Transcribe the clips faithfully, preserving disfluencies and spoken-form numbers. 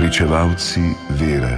pričevalci vere,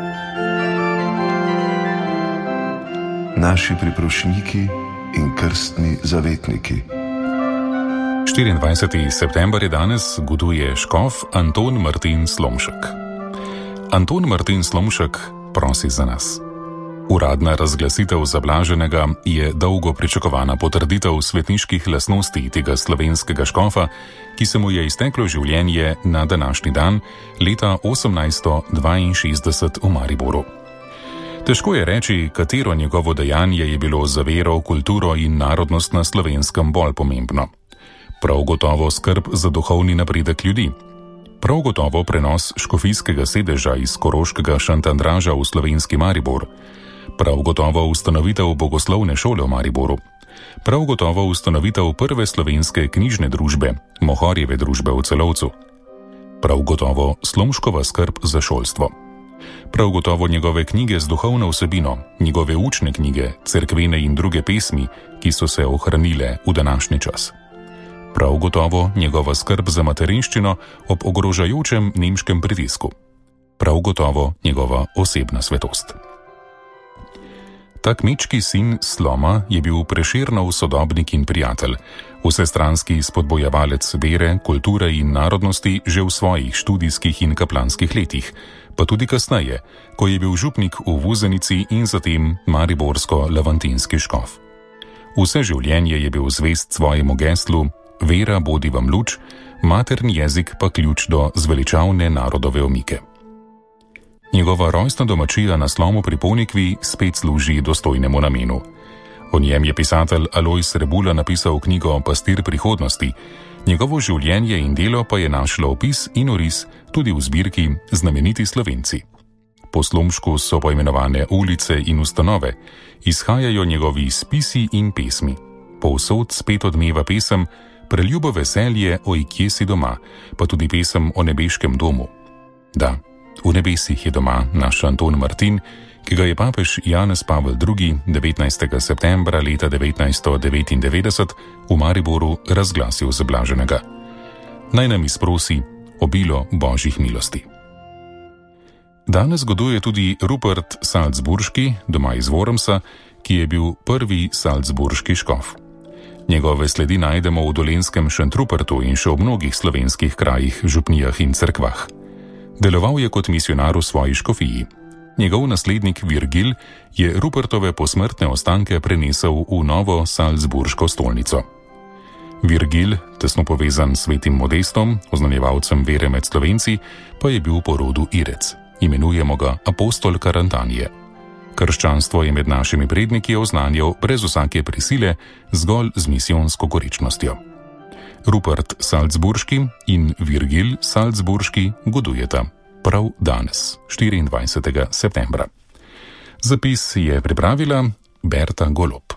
naši priprošniki in krstni zavetniki. štiriindvajseti september je danes, goduje škof Anton Martin Slomšek. Anton Martin Slomšek prosi za nas. Uradna razglasitev za blaženega je dolgo pričakovana potrditev svetniških lastnosti tega slovenskega škofa, ki se mu je izteklo življenje na današnji dan leta osemnajststo dvainšestdeset v Mariboru. Težko je reči, katero njegovo dejanje je bilo za vero, kulturo in narodnost na Slovenskem bolj pomembno. Prav gotovo skrb za duhovni napredek ljudi. Prav gotovo prenos škofijskega sedeža iz koroškega Šantandraža v slovenski Maribor. Prav gotovo ustanovitev bogoslovne šole v Mariboru. Prav gotovo ustanovitev prve slovenske knjižne družbe, Mohorjeve družbe v Celovcu. Prav gotovo Slomškova skrb za šolstvo. Prav gotovo njegove knjige z duhovno vsebino, njegove učne knjige, cerkvene in druge pesmi, ki so se ohranile v današnji čas. Prav gotovo njegova skrb za materinščino ob ogrožajočem nemškem pritisku. Prav gotovo njegova osebna svetost. Ta kmečki sin Sloma je bil Prešernov sodobnik in prijatelj, vsestranski spodbojevalec vere, kulture in narodnosti že v svojih študijskih in kaplanskih letih, pa tudi kasneje, ko je bil župnik v Vuzenici in zatem mariborsko-levantinski škof. Vse življenje je bil zvest svojemu geslu: vera bodi vam luč, materni jezik pa ključ do zveličavne narodove omike. Njegova rojstna domačija na Slomu pri Ponikvi spet služi dostojnemu namenu. O njem je pisatelj Alojz Rebula napisal knjigo Pastir prihodnosti, njegovo življenje in delo pa je našlo opis in oris tudi v zbirki Znameniti Slovenci. Po Slomšku so poimenovane ulice in ustanove, izhajajo njegovi spisi in pesmi. Povsod spet odmeva pesem Preljubo veselje, oj kje si doma, pa tudi pesem o nebeškem domu. Da, v nebesih je doma naš Anton Martin, ki ga je papež Janez Pavel drugi. devetnajstega septembra leta devetnajststo devetindevetdeset v Mariboru razglasil za blaženega. Naj nam izprosi obilo božjih milosti. Danes goduje tudi Rupert Salzburški, doma iz Wormsa, ki je bil prvi salzburški škof. Njegove sledi najdemo v dolenjskem Šentrupertu in še v mnogih slovenskih krajih, župnijah in cerkvah. Deloval je kot misionar v svoji škofiji. Njegov naslednik Virgil je Rupertove posmrtne ostanke prenesel v novo salzburško stolnico. Virgil, tesno povezan s svetim Modestom, oznanjevalcem vere med Slovenci, pa je bil po rodu Irec. Imenujemo ga apostol Karantanije. Krščanstvo je med našimi predniki oznanjal brez vsake prisile, zgolj z misijonsko goričnostjo. Rupert Salzburški in Virgil Salzburški godujeta prav danes, štiriindvajsetega septembra. Zapis je pripravila Berta Golob.